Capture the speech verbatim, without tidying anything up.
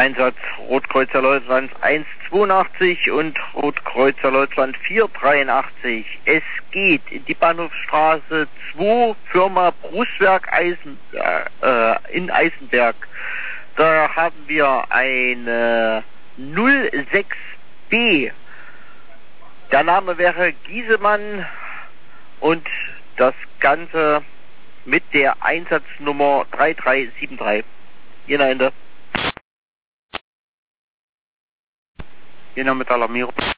Einsatz Rotkreuzer Leutnant eins zweiundachtzig und Rotkreuzer Leutnant vier dreiundachtzig. Es geht in die Bahnhofsstraße zwei, Firma Brustwerk Eisen, äh, in Eisenberg. Da haben wir eine null sechs B. Der Name wäre Giesemann und das Ganze mit der Einsatznummer drei drei sieben drei. Jena Ende. Jena mit Alarmierung.